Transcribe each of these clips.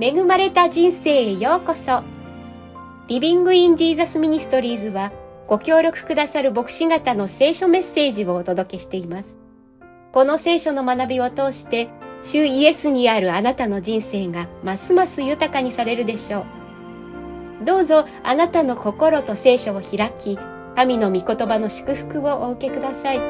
恵まれた人生へようこそ。リビングインジーザスミニストリーズはご協力くださる牧師方の聖書メッセージをお届けしています。この聖書の学びを通して主イエスにあるあなたの人生がますます豊かにされるでしょう。どうぞあなたの心と聖書を開き、神の御言葉の祝福をお受けください。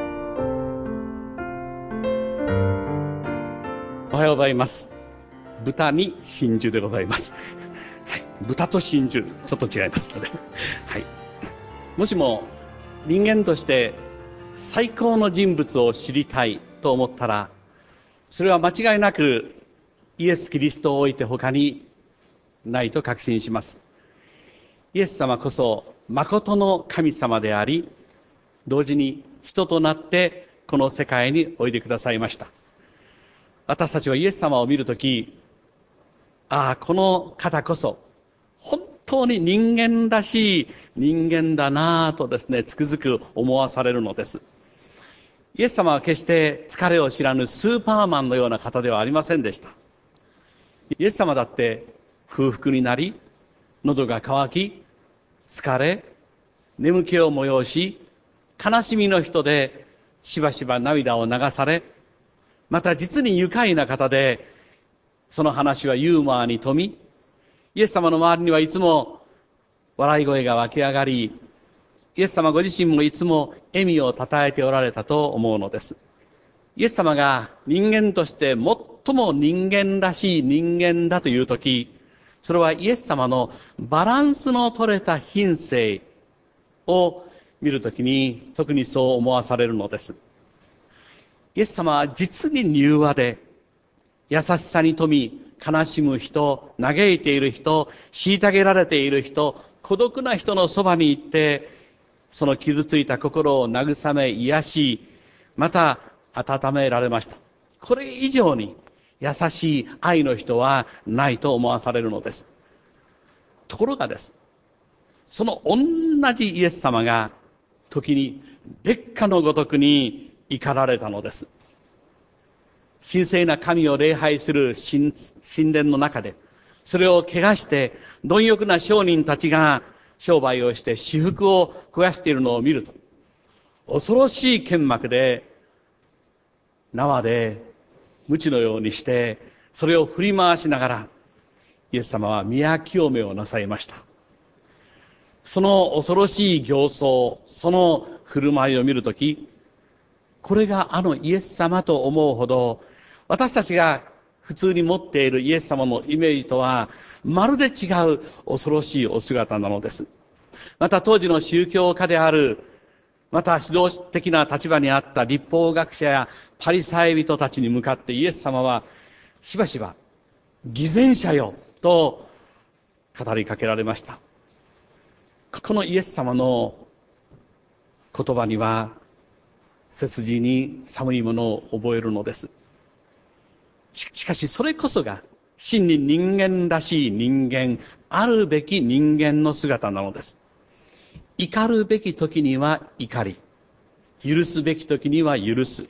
おはようございます。豚に真珠でございます。はい、豚と真珠ちょっと違いますので、はい、もしも人間として最高の人物を知りたいと思ったら、それは間違いなくイエス・キリストを置いて他にないと確信します。イエス様こそ誠の神様であり、同時に人となってこの世界においでくださいました。私たちはイエス様を見るとき、この方こそ本当に人間らしい人間だなぁとですね、つくづく思わされるのです。イエス様は決して疲れを知らぬスーパーマンのような方ではありませんでした。イエス様だって空腹になり、喉が渇き、疲れ、眠気を催し、悲しみの人でしばしば涙を流され、また実に愉快な方で、その話はユーモアに富み、イエス様の周りにはいつも笑い声が湧き上がり、イエス様ご自身もいつも笑みをたたえておられたと思うのです。イエス様が人間として最も人間らしい人間だというとき、それはイエス様のバランスの取れた品性を見るときに特にそう思わされるのです。イエス様は実に柔和で、優しさに富み、悲しむ人、嘆いている人、虐げられている人、孤独な人のそばに行って、その傷ついた心を慰め、癒し、また温められました。これ以上に優しい愛の人はないと思わされるのです。ところがです、その同じイエス様が時に烈火のごとくに怒られたのです。神聖な神を礼拝する神殿の中で、それを汚して貪欲な商人たちが商売をして私腹を肥やしているのを見ると、恐ろしい剣幕で縄で鞭のようにしてそれを振り回しながら、イエス様は宮清めをなさいました。その恐ろしい形相、その振る舞いを見るとき、これがあのイエス様と思うほど、私たちが普通に持っているイエス様のイメージとはまるで違う恐ろしいお姿なのです。また当時の宗教家である、また指導的な立場にあった律法学者やパリサイ人たちに向かってイエス様はしばしば偽善者よと語りかけられました。このイエス様の言葉には背筋に寒いものを覚えるのです。しかしそれこそが真に人間らしい人間、あるべき人間の姿なのです。怒るべき時には怒り、許すべき時には許す。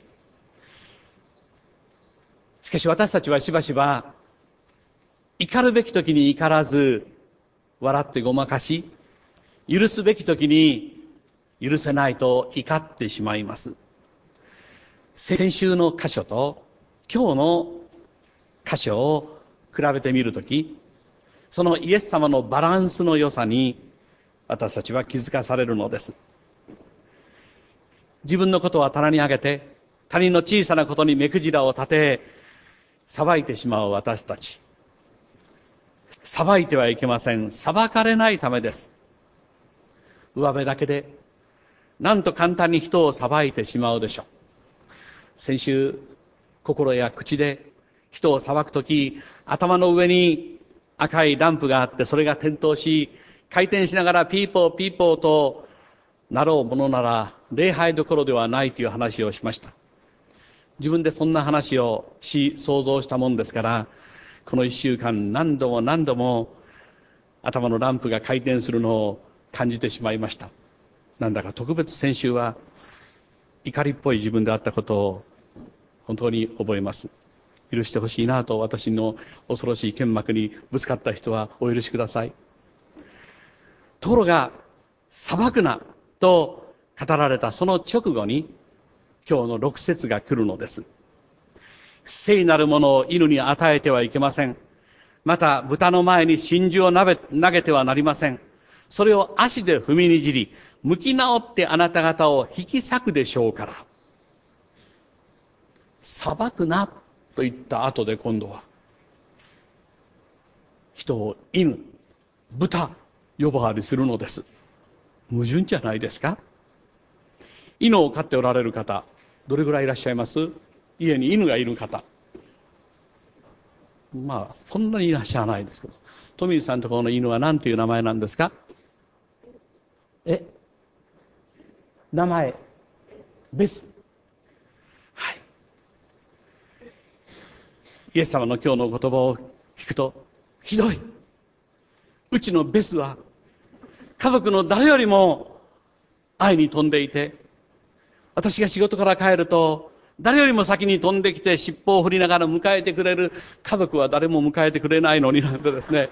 しかし私たちはしばしば怒るべき時に怒らず笑ってごまかし、許すべき時に許せないと怒ってしまいます。先週の箇所と今日の箇所を比べてみるとき、そのイエス様のバランスの良さに私たちは気づかされるのです。自分のことは棚に上げて、他人の小さなことに目くじらを立て、裁いてしまう私たち。裁いてはいけません。裁かれないためです。上辺だけで、なんと簡単に人を裁いてしまうでしょう。先週、心や口で人を裁くとき、頭の上に赤いランプがあって、それが点灯し、回転しながらピーポーピーポーとなろうものなら、礼拝どころではないという話をしました。自分でそんな話をし、想像したもんですから、この一週間何度も何度も頭のランプが回転するのを感じてしまいました。なんだか特別先週は怒りっぽい自分であったことを本当に覚えます。 許してほしいなと、私の恐ろしい剣幕にぶつかった人はお許しください。ところが、裁くなと語られたその直後に、今日の6節が来るのです。聖なるものを犬に与えてはいけません。また、豚の前に真珠を投げてはなりません。それを足で踏みにじり、向き直ってあなた方を引き裂くでしょうから。裁くなと言った後で今度は、人を犬、豚、呼ばわりするのです。矛盾じゃないですか。犬を飼っておられる方、どれぐらいいらっしゃいます？家に犬がいる方。まあ、そんなにいらっしゃらないですけど。トミーさんのところの犬は何ていう名前なんですか？名前。ベス。はい。イエス様の今日の言葉を聞くと、ひどい。うちのベスは、家族の誰よりも愛に飛んでいて、私が仕事から帰ると、誰よりも先に飛んできて尻尾を振りながら迎えてくれる家族は誰も迎えてくれないのになんてですね。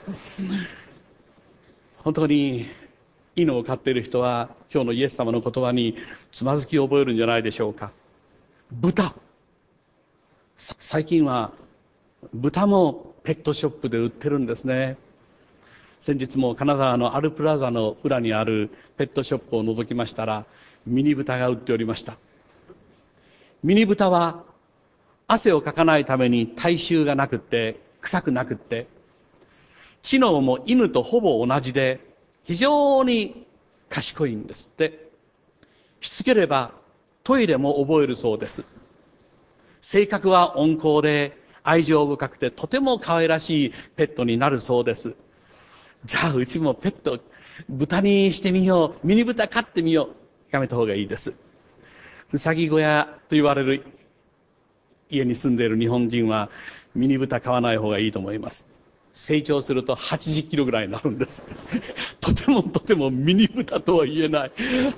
本当に犬を飼っている人は今日のイエス様の言葉につまずきを覚えるんじゃないでしょうか。豚。最近は豚もペットショップで売ってるんですね。先日も金沢のアルプラザの裏にあるペットショップを覗きましたら、ミニ豚が売っておりました。ミニ豚は汗をかかないために体臭がなくって、臭くなくって、知能も犬とほぼ同じで、非常に賢いんですって。しつければトイレも覚えるそうです。性格は温厚で愛情深くてとても可愛らしいペットになるそうです。じゃあうちもペット、豚にしてみよう。ミニ豚飼ってみよう。やめた方がいいです。うさぎ小屋と言われる家に住んでいる日本人はミニ豚飼わない方がいいと思います。成長すると80キロぐらいになるんです。とてもミニ豚とは言えない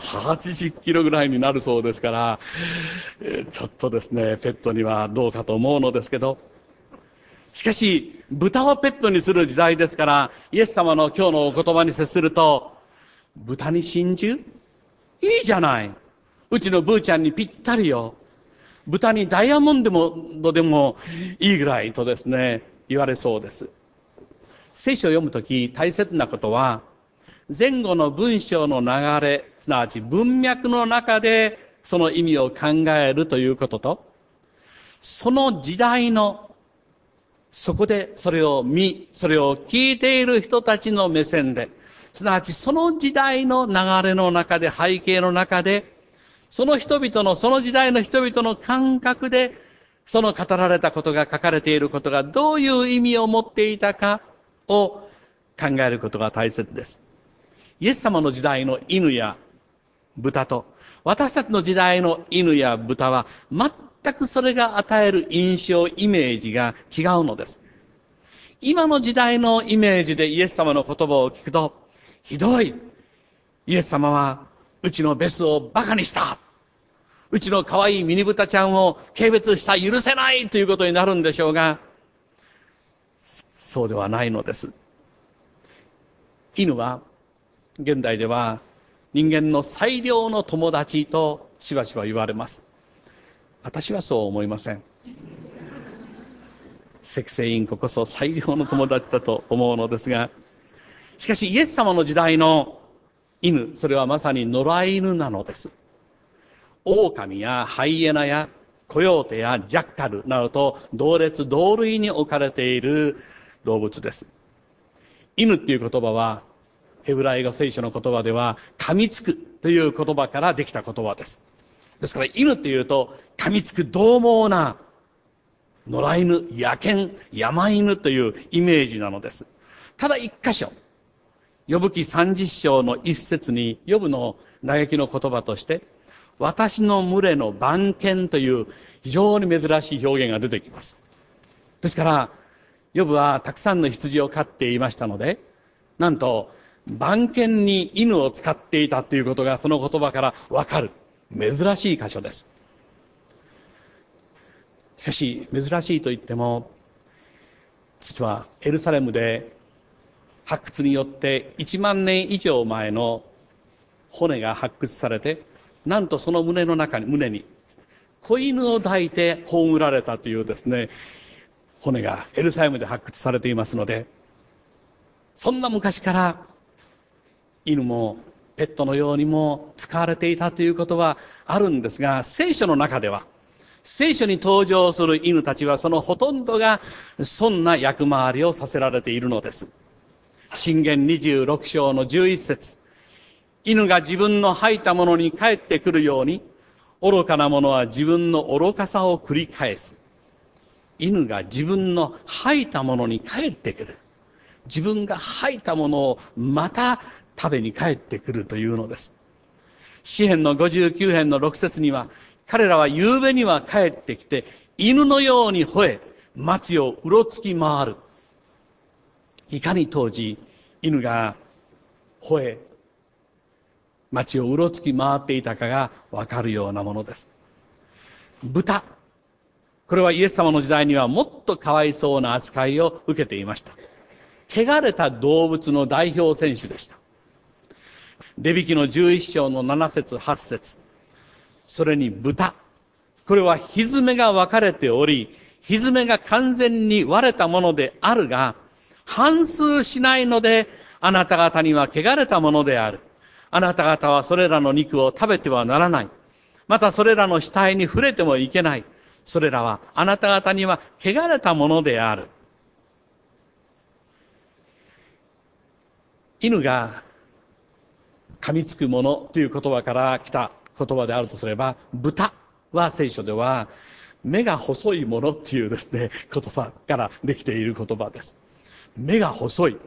80キロぐらいになるそうですから、ちょっとですね、ペットにはどうかと思うのですけど、しかし豚をペットにする時代ですから、イエス様の今日のお言葉に接すると、豚に真珠？いいじゃない。うちのブーちゃんにぴったりよ。豚にダイヤモンドでもいいぐらいとですね、言われそうです。聖書を読むとき大切なことは、前後の文章の流れ、すなわち文脈の中でその意味を考えるということと、その時代の、そこでそれを見、それを聞いている人たちの目線で、すなわちその時代の流れの中で、背景の中で、その人々の、その時代の人々の感覚で、その語られたことが書かれていることがどういう意味を持っていたかを考えることが大切です。イエス様の時代の犬や豚と、私たちの時代の犬や豚は、全くそれが与える印象、イメージが違うのです。今の時代のイメージでイエス様の言葉を聞くと、ひどい。イエス様は、うちのベスをバカにした。うちの可愛いミニ豚ちゃんを軽蔑した、許せないということになるんでしょうが、そうではないのです。犬は、現代では人間の最良の友達としばしば言われます。私はそう思いません。セクセインコこそ最良の友達だと思うのですが、しかしイエス様の時代の犬、それはまさに野良犬なのです。狼やハイエナやコヨーテやジャッカルなどと同列同類に置かれている動物です。犬っていう言葉はヘブライ語聖書の言葉では噛みつくという言葉からできた言葉です。ですから犬っていうと噛みつく獰猛な野良犬、野犬、山犬というイメージなのです。ただ一箇所、ヨブ記30章の一節にヨブの嘆きの言葉として私の群れの番犬という非常に珍しい表現が出てきます。ですからヨブはたくさんの羊を飼っていましたので、なんと番犬に犬を使っていたということがその言葉からわかる珍しい箇所です。 しかし珍しいと言っても、実はエルサレムで発掘によって1万年以上前の骨が発掘されて、なんとその胸に子犬を抱いて葬られたというですね、骨がエルサレムで発掘されていますので、そんな昔から犬もペットのようにも使われていたということはあるんですが、聖書の中では、聖書に登場する犬たちはそのほとんどがそんな役回りをさせられているのです。箴言26章の11節、犬が自分の吐いたものに帰ってくるように、愚かな者は自分の愚かさを繰り返す。犬が自分の吐いたものに帰ってくる。自分が吐いたものをまた食べに帰ってくるというのです。詩編の59編の6節には、彼らは夕べには帰ってきて、犬のように吠え、街をうろつき回る。いかに当時、犬が吠え、街をうろつき回っていたかがわかるようなものです。豚。これはイエス様の時代にはもっとかわいそうな扱いを受けていました。汚れた動物の代表選手でした。レビ記の11章の7節8節、それに豚。これはひづめが分かれており、ひづめが完全に割れたものであるが、反数しないので、あなた方には汚れたものである。あなた方はそれらの肉を食べてはならない。またそれらの死体に触れてもいけない。それらはあなた方には汚れたものである。犬が噛みつくものという言葉から来た言葉であるとすれば、豚は聖書では目が細いものっていうですね、言葉からできている言葉です。目が細い。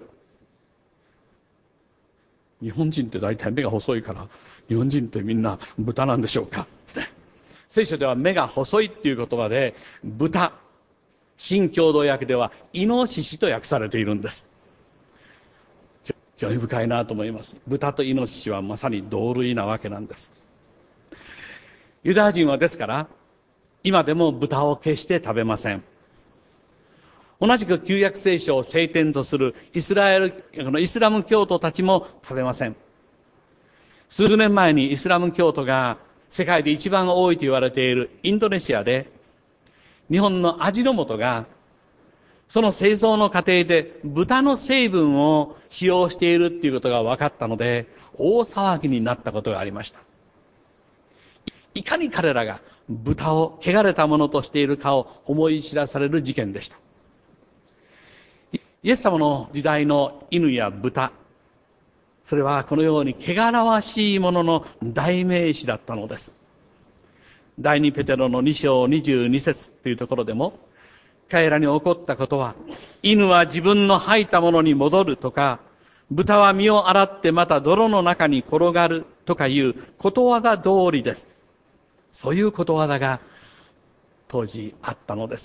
日本人って大体目が細いから、日本人ってみんな豚なんでしょうかですね。聖書では目が細いっていう言葉で、豚、新共同訳ではイノシシと訳されているんです。興味深いなと思います。豚とイノシシはまさに同類なわけなんです。ユダヤ人はですから、今でも豚を決して食べません。同じく旧約聖書を聖典とするイスラム教徒たちも食べません。数年前にイスラム教徒が世界で一番多いと言われているインドネシアで、日本の味の素がその製造の過程で豚の成分を使用しているっていうことが分かったので、大騒ぎになったことがありました。いかに彼らが豚を汚れたものとしているかを思い知らされる事件でした。イエス様の時代の犬や豚、それはこのように汚らわしいものの代名詞だったのです。第二ペテロの2章22節というところでも、彼らに起こったことは、犬は自分の吐いたものに戻るとか、豚は身を洗ってまた泥の中に転がるとかいうことわざ通りです。そういうことわざが当時あったのです。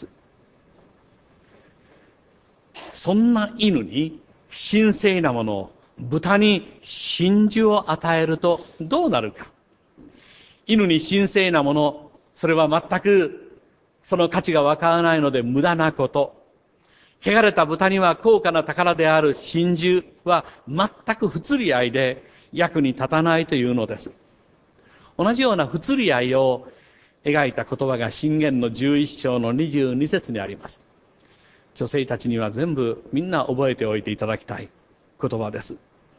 そんな犬に神聖なものを、豚に真珠を与えるとどうなるか。犬に神聖なもの、それは全くその価値がわからないので無駄なこと。汚れた豚には高価な宝である真珠は全く不釣り合いで役に立たないというのです。同じような不釣り合いを描いた言葉が箴言の11章の22節にあります。女性たちには全部みんな覚えておいていただきたい言葉です。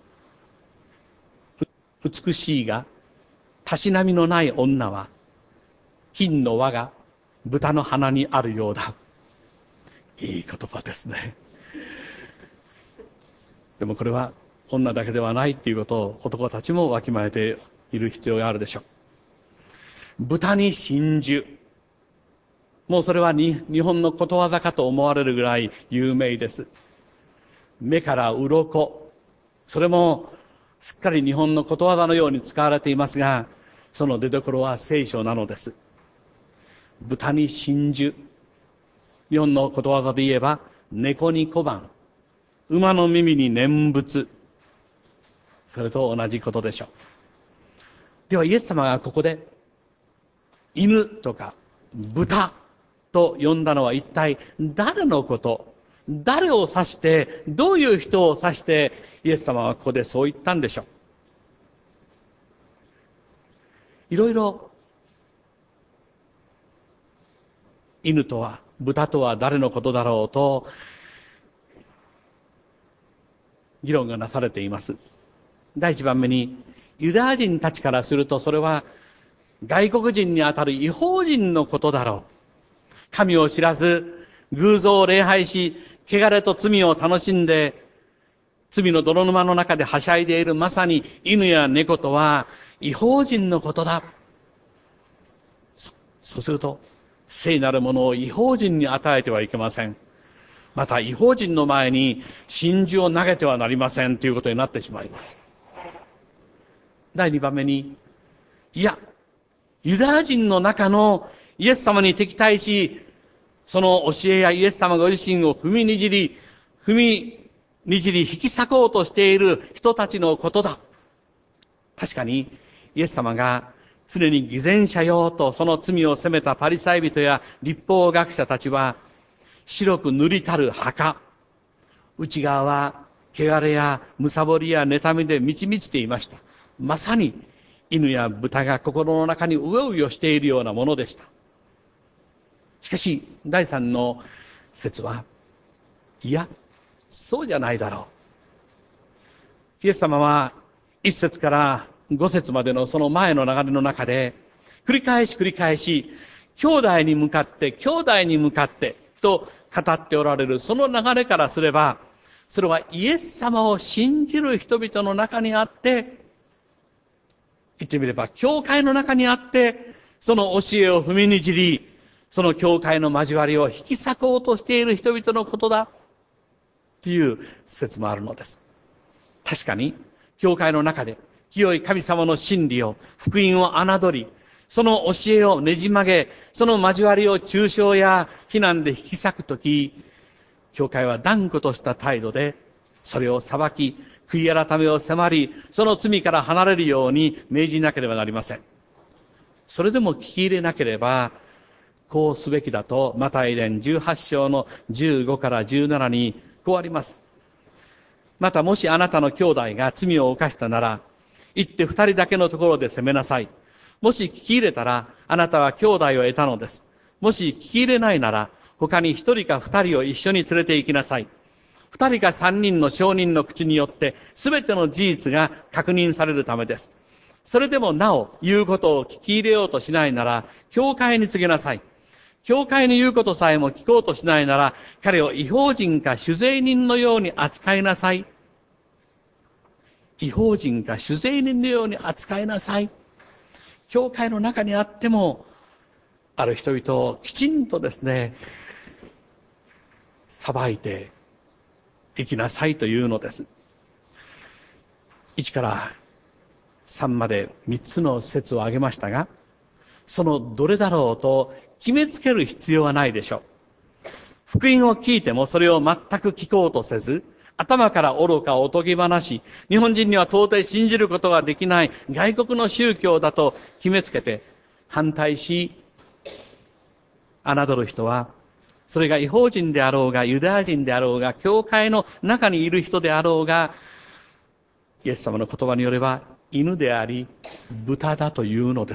美しいがたしなみのない女は金の輪が豚の鼻にあるようだ。いい言葉ですね。でもこれは女だけではないっていうことを男たちもわきまえている必要があるでしょう。豚に真珠。もうそれは日本のことわざかと思われるぐらい有名です。目から鱗。それもすっかり日本のことわざのように使われていますが、その出所は聖書なのです。豚に真珠。日本のことわざで言えば、猫に小判、馬の耳に念仏。それと同じことでしょう。ではイエス様がここで、犬とか豚と呼んだのは一体誰のこと、誰を指して、どういう人を指して、イエス様はここでそう言ったんでしょう。いろいろ、犬とは、豚とは誰のことだろうと、議論がなされています。第一番目に、ユダヤ人たちからすると、それは外国人にあたる異邦人のことだろう。神を知らず、偶像を礼拝し、汚れと罪を楽しんで、罪の泥沼の中ではしゃいでいるまさに犬や猫とは異邦人のことだ。そうすると、聖なるものを異邦人に与えてはいけません。また異邦人の前に真珠を投げてはなりませんということになってしまいます。第二番目に、いや、ユダヤ人の中のイエス様に敵対し、その教えやイエス様ご自身を踏みにじり引き裂こうとしている人たちのことだ。確かに、イエス様が常に偽善者よとその罪を責めたパリサイ人や律法学者たちは、白く塗りたる墓、内側は汚れやむさぼりや妬みで満ち満ちていました。まさに犬や豚が心の中にうようよしているようなものでした。しかし、第三の説は、いや、そうじゃないだろう。イエス様は1節から5節までのその前の流れの中で、繰り返し、兄弟に向かってと語っておられるその流れからすれば、それはイエス様を信じる人々の中にあって、言ってみれば教会の中にあって、その教えを踏みにじり、その教会の交わりを引き裂こうとしている人々のことだという説もあるのです。確かに教会の中で清い神様の真理を、福音を侮り、その教えをねじ曲げ、その交わりを中傷や非難で引き裂くとき、教会は断固とした態度でそれを裁き、悔い改めを迫り、その罪から離れるように命じなければなりません。それでも聞き入れなければ、こうすべきだとマタイ伝18章の15から17にこうあります。またもしあなたの兄弟が罪を犯したなら、行って2人だけのところで責めなさい。もし聞き入れたら、あなたは兄弟を得たのです。もし聞き入れないなら、他に1人か2人を一緒に連れて行きなさい。2人か3人の証人の口によって、すべての事実が確認されるためです。それでもなお言うことを聞き入れようとしないなら、教会に告げなさい。教会に言うことさえも聞こうとしないなら、彼を異邦人か酒税人のように扱いなさい。異邦人か酒税人のように扱いなさい。教会の中にあっても、ある人々をきちんとですね、裁いていきなさいというのです。1から3まで3つの説を挙げましたが、そのどれだろうと決めつける必要はないでしょう。福音を聞いてもそれを全く聞こうとせず、頭から愚かおとぎ話、日本人には到底信じることができない外国の宗教だと決めつけて反対し、侮る人は、それが異邦人であろうが、ユダヤ人であろうが、教会の中にいる人であろうが、イエス様の言葉によれば、犬であり、豚だというのです。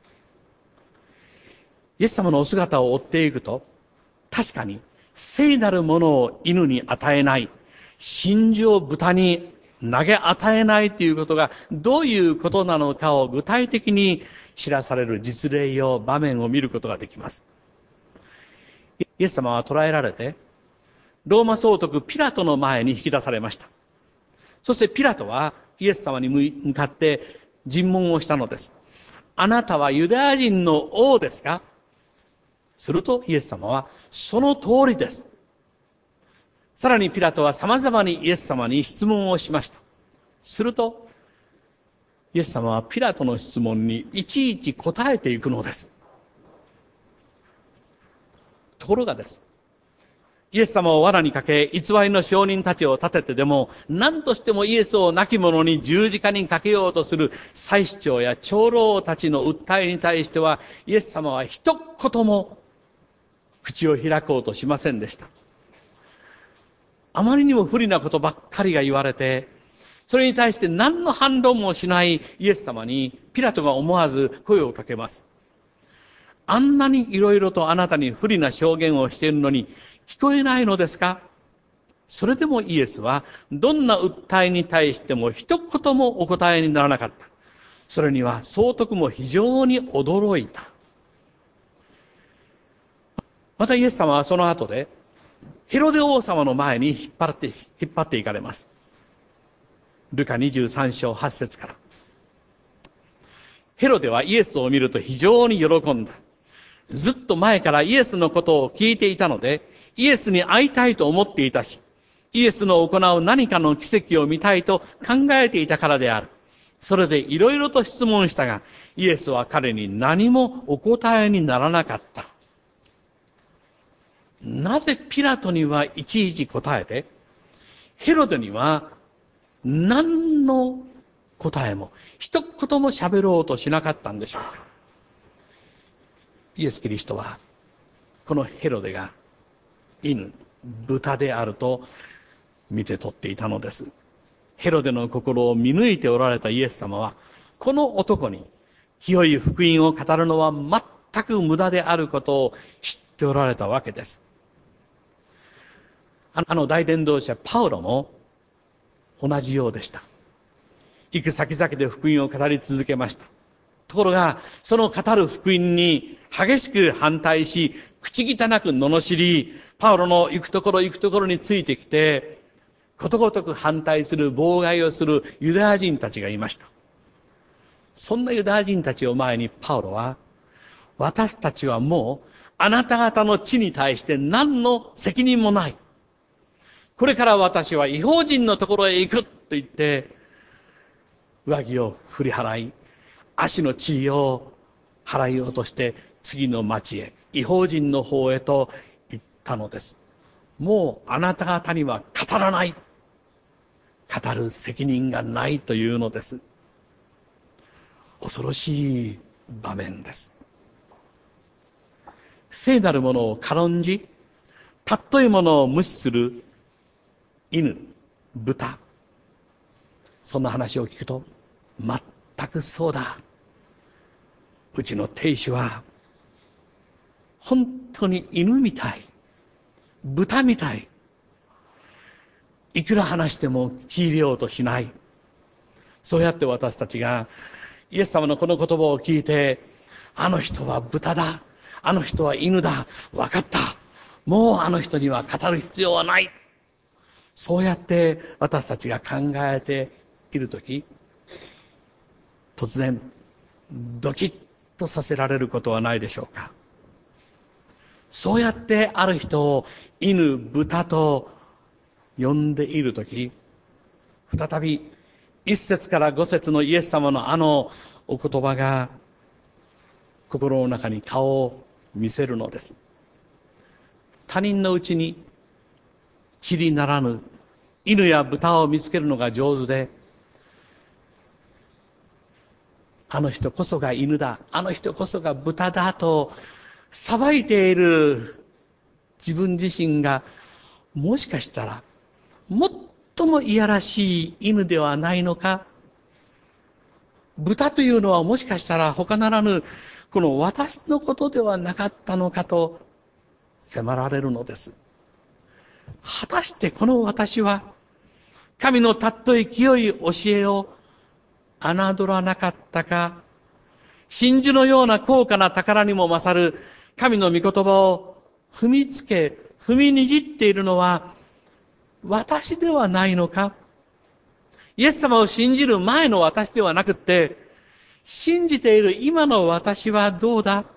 イエス様のお姿を追っていくと、確かに、聖なるものを犬に与えない、真珠を豚に投げ与えないということが、どういうことなのかを具体的に知らされる実例や場面を見ることができます。イエス様は捕らえられて、ローマ総督ピラトの前に引き出されました。そしてピラトはイエス様に向かって尋問をしたのです。あなたはユダヤ人の王ですか？するとイエス様は、その通りです。さらにピラトは様々にイエス様に質問をしました。すると、イエス様はピラトの質問にいちいち答えていくのです。ところがです。イエス様を罠にかけ、偽りの証人たちを立ててでも、何としてもイエスを亡き者に十字架にかけようとする祭司長や長老たちの訴えに対しては、イエス様は一言も口を開こうとしませんでした。あまりにも不利なことばっかりが言われて、それに対して何の反論もしないイエス様にピラトが思わず声をかけます。あんなにいろいろとあなたに不利な証言をしているのに聞こえないのですか？それでもイエスはどんな訴えに対しても一言もお答えにならなかった。それには総督も非常に驚いた。またイエス様はその後でヘロデ王様の前に引っ張っていかれます。ルカ23章8節から。ヘロデはイエスを見ると非常に喜んだ。ずっと前からイエスのことを聞いていたので、イエスに会いたいと思っていたし、イエスの行う何かの奇跡を見たいと考えていたからである。それでいろいろと質問したが、イエスは彼に何もお答えにならなかった。なぜピラトにはいちいち答えて、ヘロデには何の答えも、一言も喋ろうとしなかったんでしょうか。イエス・キリストは、このヘロデが犬、豚であると見て取っていたのです。ヘロデの心を見抜いておられたイエス様は、この男に清い福音を語るのは全く無駄であることを知っておられたわけです。大伝道者パウロも同じようでした。行く先々で福音を語り続けました。ところが、その語る福音に激しく反対し、口汚く罵り、パウロの行くところについてきて、ことごとく反対する、妨害をするユダヤ人たちがいました。そんなユダヤ人たちを前にパウロは、私たちはもうあなた方の地に対して何の責任もない。これから私は異邦人のところへ行くと言って、上着を振り払い、足の血を払い落として次の町へ、異邦人の方へと行ったのです。もうあなた方には語らない。語る責任がないというのです。恐ろしい場面です。聖なるものを軽んじ、尊いものを無視する犬、豚。そんな話を聞くと、全くそうだ。うちの亭主は、本当に犬みたい。豚みたい。いくら話しても聞いてようとしない。そうやって私たちが、イエス様のこの言葉を聞いて、あの人は豚だ。あの人は犬だ。わかった。もうあの人には語る必要はない。そうやって私たちが考えているとき、突然、ドキッとさせられることはないでしょうか。そうやってある人を犬、豚と呼んでいるとき、再び1節から5節のイエス様のあのお言葉が心の中に顔を見せるのです。他人のうちに塵にならぬ犬や豚を見つけるのが上手で、あの人こそが犬だ、あの人こそが豚だと裁いている自分自身が、もしかしたら最もいやらしい犬ではないのか。豚というのはもしかしたら他ならぬこの私のことではなかったのかと迫られるのです。果たしてこの私は神のたっとい清い教えを侮らなかったか、真珠のような高価な宝にも勝る神の御言葉を踏みつけ、踏みにじっているのは私ではないのか。イエス様を信じる前の私ではなくって、信じている今の私はどうだ。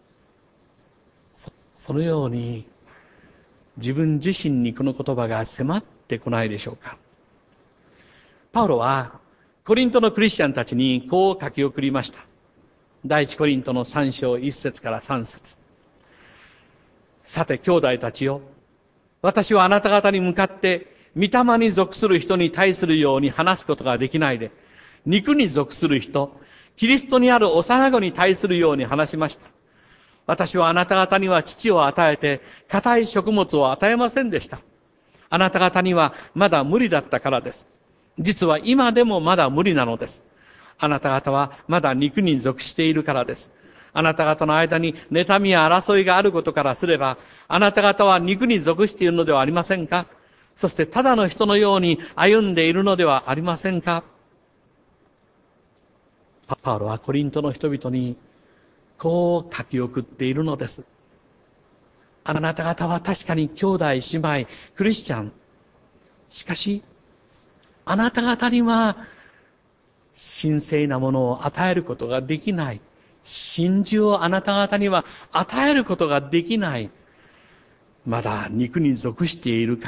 そのように自分自身にこの言葉が迫ってこないでしょうか。パウロはコリントのクリスチャンたちにこう書き送りました。第一コリントの3章1節から3節。さて兄弟たちよ、私はあなた方に向かって御霊に属する人に対するように話すことができないで、肉に属する人、キリストにある幼子に対するように話しました。 私はあなた方には乳を与えて、硬い食物を与えませんでした。あなた方にはまだ無理だったからです。実は今でもまだ無理なのです。あなた方はまだ肉に属しているからです。あなた方の間に妬みや争いがあることからすれば、あなた方は肉に属しているのではありませんか？そしてただの人のように歩んでいるのではありませんか？パウロはコリントの人々にこう書き送っているのです。あなた方は確かに兄弟姉妹クリスチャン。しかしあなた方には神聖なものを与えることができない。真珠をあなた方には与えることができない。まだ肉に属しているから。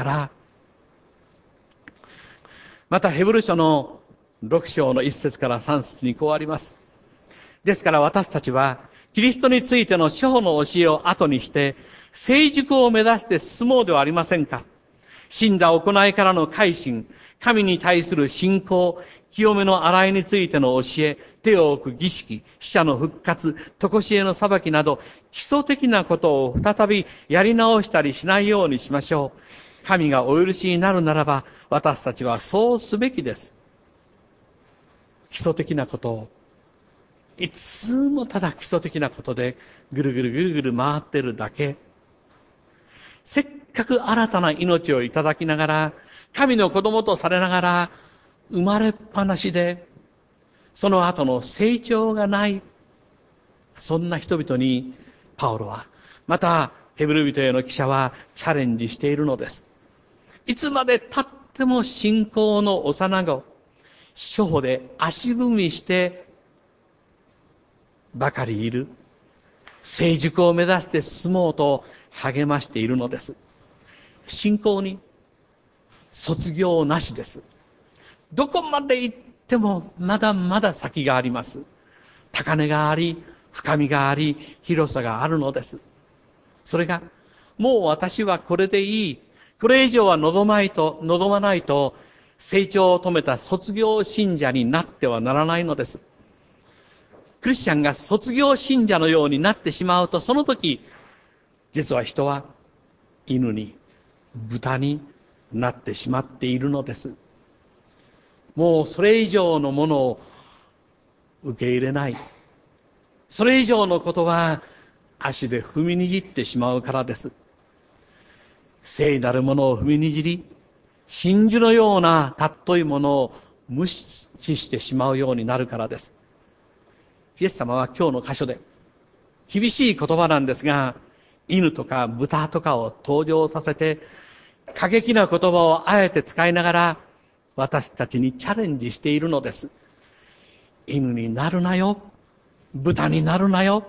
またヘブル書の6章の1節から3節にこうあります。ですから私たちはキリストについての諸法の教えを後にして成熟を目指して進もうではありませんか。死んだ行いからの改心、神に対する信仰、清めの洗いについての教え、手を置く儀式、死者の復活、常しえの裁きなど、基礎的なことを再びやり直したりしないようにしましょう。神がお許しになるならば、私たちはそうすべきです。基礎的なことを、いつもただ基礎的なことで、ぐるぐるぐるぐる回ってるだけ。せっかく新たな命をいただきながら、神の子供とされながら、生まれっぱなしで、その後の成長がない。そんな人々に、パウロは、また、ヘブル人への記者はチャレンジしているのです。いつまで経っても信仰の幼子、初歩で足踏みしてばかりいる。成熟を目指して進もうと励ましているのです。信仰に卒業なしです。どこまで行ってもまだまだ先があります。高値があり、深みがあり、広さがあるのです。それが、もう私はこれでいい。これ以上は望まないと、成長を止めた卒業信者になってはならないのです。クリスチャンが卒業信者のようになってしまうと、その時、実は人は犬に、豚になってしまっているのです。もうそれ以上のものを受け入れない。それ以上のことは足で踏みにじってしまうからです。聖なるものを踏みにじり、真珠のような尊いものを無視してしまうようになるからです。イエス様は今日の箇所で厳しい言葉なんですが、犬とか豚とかを登場させて過激な言葉をあえて使いながら私たちにチャレンジしているのです。犬になるなよ。豚になるなよ。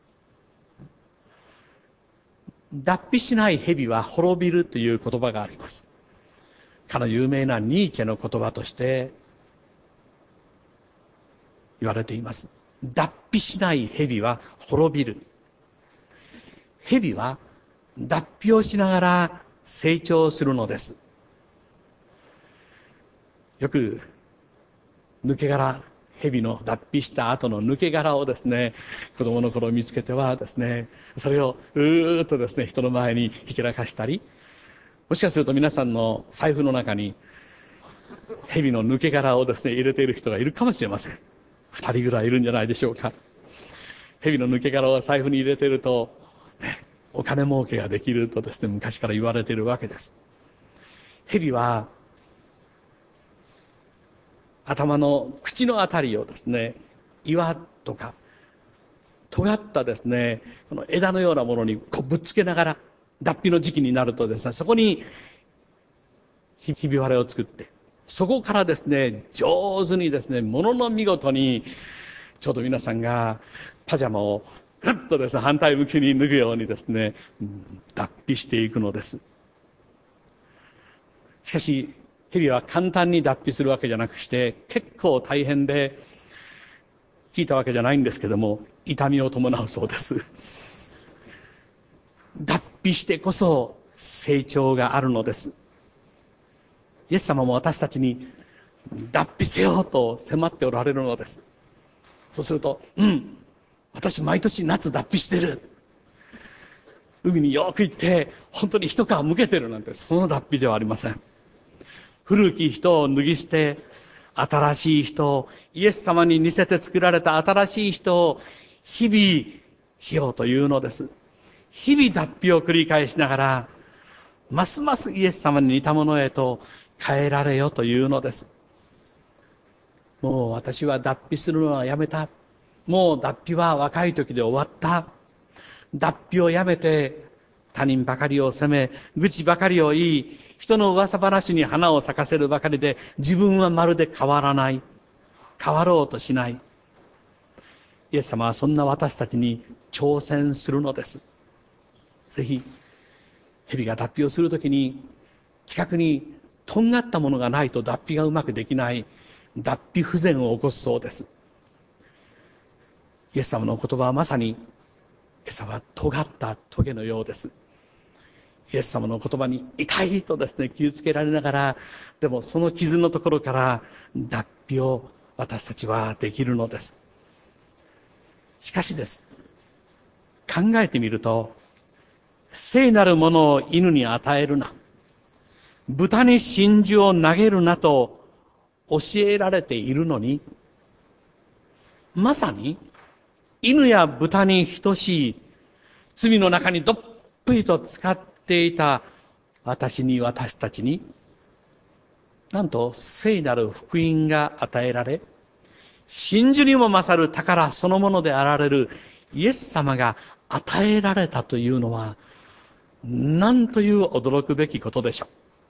脱皮しない蛇は滅びるという言葉があります。かの有名なニーチェの言葉として言われています。脱皮しない蛇は滅びる。蛇は脱皮をしながら成長するのです。よく抜け殻、蛇の脱皮した後の抜け殻をですね、子供の頃見つけてはですね、それをっとですね、人の前にひけらかしたり、もしかすると皆さんの財布の中に蛇の抜け殻をですね、入れている人がいるかもしれません。2人ぐらいいるんじゃないでしょうか。蛇の抜け殻を財布に入れていると、お金儲けができるとですね、昔から言われているわけです。蛇は頭の口のあたりをですね、岩とか尖ったですね、この枝のようなものにこうぶっつけながら、脱皮の時期になるとですね、そこにひび割れを作って、そこからですね、上手にですね、ものの見事に、ちょうど皆さんがパジャマをぐっとですね、反対向きに脱ぐようにですね、脱皮していくのです。しかし、蛇は簡単に脱皮するわけじゃなくして、結構大変で、聞いたわけじゃないんですけども、痛みを伴うそうです。脱皮してこそ成長があるのです。イエス様も私たちに脱皮せよと迫っておられるのです。そうすると、私毎年夏脱皮してる。 海によく行って、本当に一皮むけてるなんて、その脱皮ではありません。古き人を脱ぎ捨て、新しい人を、イエス様に似せて作られた新しい人を、日々、着ようというのです。日々脱皮を繰り返しながら、ますますイエス様に似たものへと変えられよというのです。もう私は脱皮するのはやめた。もう脱皮は若い時で終わった。脱皮をやめて他人ばかりを責め、愚痴ばかりを言い、人の噂話に花を咲かせるばかりで、自分はまるで変わらない。変わろうとしない。イエス様はそんな私たちに挑戦するのです。ぜひ、蛇が脱皮をするときに、近くにとんがったものがないと脱皮がうまくできない、脱皮不全を起こすそうです。イエス様の言葉はまさに、今朝は尖った棘のようです。イエス様の言葉に痛いとですね、傷つけられながら、でもその傷のところから脱皮を私たちはできるのです。しかしです。考えてみると、聖なるものを犬に与えるな。豚に真珠を投げるなと教えられているのに、まさに犬や豚に等しい罪の中にどっぷりと使っていた私たちに、なんと聖なる福音が与えられ、真珠にも勝る宝そのものであられるイエス様が与えられたというのは、なんという驚くべきことでしょう。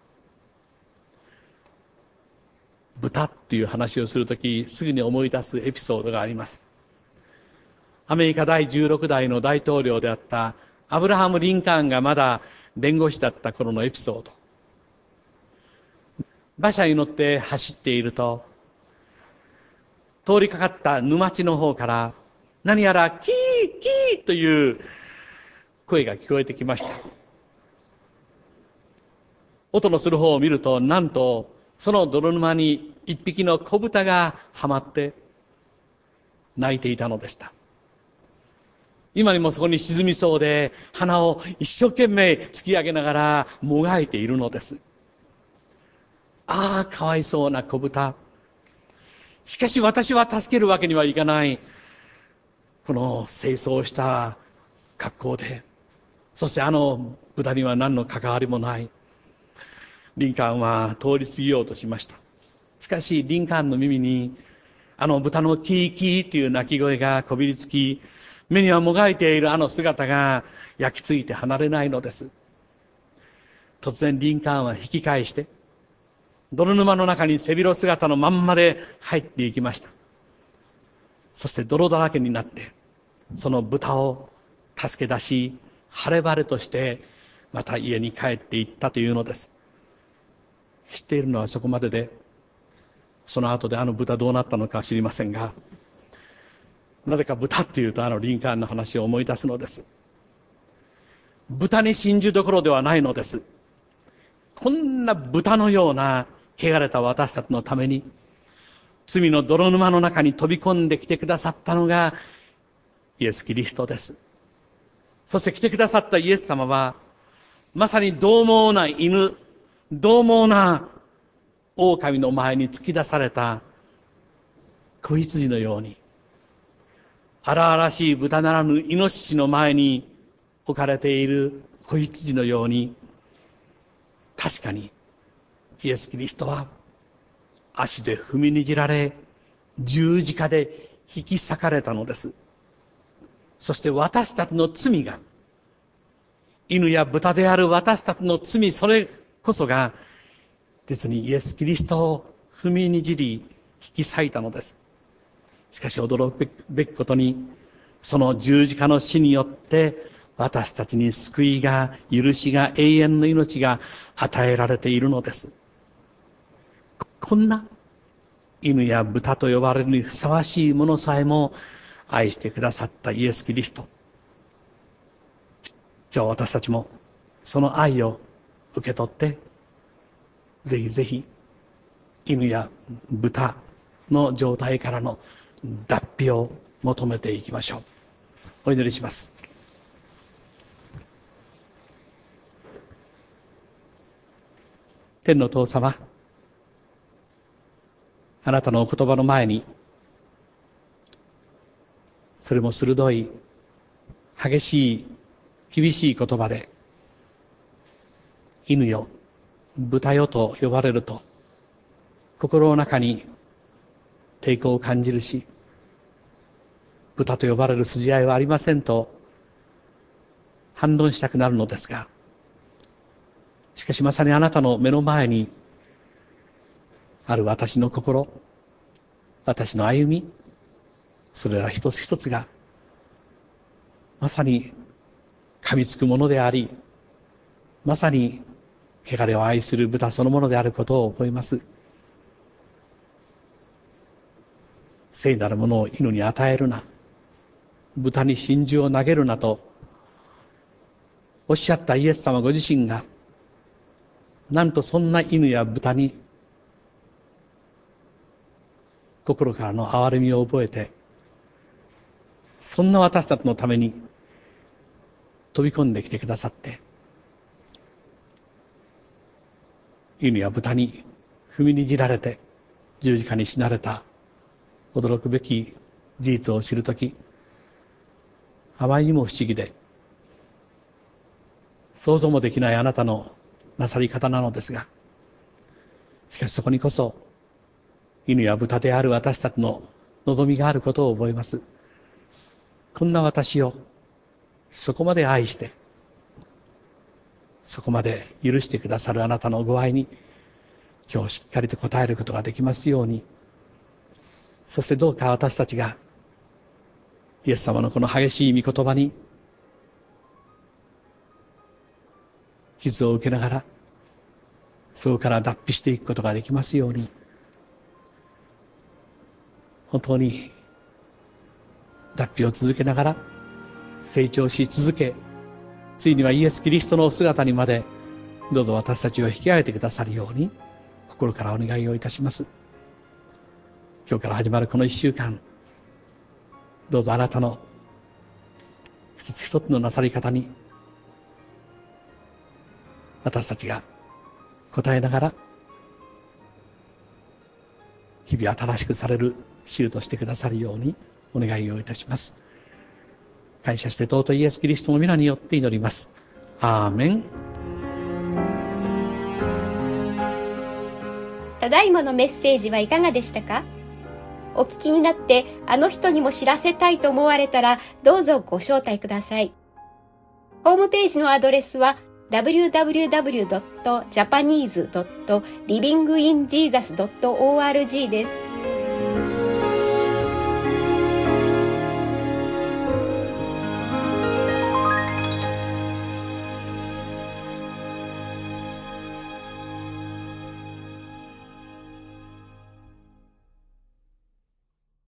豚っていう話をするとき、すぐに思い出すエピソードがあります。アメリカ第16代の大統領であったアブラハム・リンカーンがまだ弁護士だった頃のエピソード。馬車に乗って走っていると、通りかかった沼地の方から何やらキーキーという声が聞こえてきました。音のする方を見ると、なんとその泥沼に一匹の子豚がはまって泣いていたのでした。今にもそこに沈みそうで、鼻を一生懸命突き上げながらもがいているのです。ああ、かわいそうな子豚。しかし私は助けるわけにはいかない。この清掃した格好で、そしてあの豚には何の関わりもない。リンカーンは通り過ぎようとしました。しかしリンカーンの耳にあの豚のキーキーという鳴き声がこびりつき、目にはもがいているあの姿が焼き付いて離れないのです。突然リンカーンは引き返して、泥沼の中に背広姿のまんまで入っていきました。そして泥だらけになって、その豚を助け出し、晴れ晴れとしてまた家に帰っていったというのです。知っているのはそこまでで、その後であの豚どうなったのかは知りませんが、なぜか豚っていうとあのリンカーンの話を思い出すのです。豚に真珠どころではないのです。こんな豚のような汚れた私たちのために、罪の泥沼の中に飛び込んできてくださったのがイエス・キリストです。そして来てくださったイエス様は、まさに獰猛な犬、獰猛な狼の前に突き出された子羊のように、荒々しい豚ならぬイノシシの前に置かれている子羊のように、確かにイエス・キリストは足で踏みにじられ、十字架で引き裂かれたのです。そして私たちの罪が、犬や豚である私たちの罪、それこそが実にイエス・キリストを踏みにじり引き裂いたのです。しかし驚くべきことに、その十字架の死によって私たちに救いが、許しが、永遠の命が与えられているのです。こんな犬や豚と呼ばれるにふさわしいものさえも愛してくださったイエス・キリスト。今日私たちもその愛を受け取って、ぜひぜひ犬や豚の状態からの脱皮を求めていきましょう。お祈りします。 天の父様、あなたのお言葉の前に、それも鋭い、激しい、厳しい言葉で、犬よ、豚よと呼ばれると、心の中に抵抗を感じるし、豚と呼ばれる筋合いはありませんと反論したくなるのですが、しかしまさにあなたの目の前にある私の心、私の歩み、それら一つ一つがまさに噛みつくものであり、まさに汚れを愛する豚そのものであることを覚えます。聖なるものを犬に与えるな、豚に真珠を投げるなとおっしゃったイエス様ご自身が、なんとそんな犬や豚に心からの憐れみを覚えて、そんな私たちのために飛び込んできてくださって、犬や豚に踏みにじられて十字架に死なれた驚くべき事実を知るとき、あまりにも不思議で想像もできないあなたのなさり方なのですが、しかしそこにこそ犬や豚である私たちの望みがあることを覚えます。こんな私をそこまで愛して、そこまで許してくださるあなたのご愛に今日しっかりと応えることができますように。そしてどうか私たちがイエス様のこの激しい御言葉に傷を受けながら、そこから脱皮していくことができますように。本当に脱皮を続けながら成長し続け、ついにはイエス・キリストのお姿にまでどうぞ私たちを引き上げてくださるように心からお願いをいたします。今日から始まるこの一週間、どうぞあなたの一つ一つのなさり方に私たちが応えながら、日々新しくされる衆としてくださるようにお願いをいたします。感謝して尊いイエス・キリストの皆によって祈ります。アーメン。 ただいまのメッセージはいかがでしたか？お聞きになってあの人にも知らせたいと思われたら、どうぞご招待ください。ホームページのアドレスはwww.japanese.livinginjesus.org です。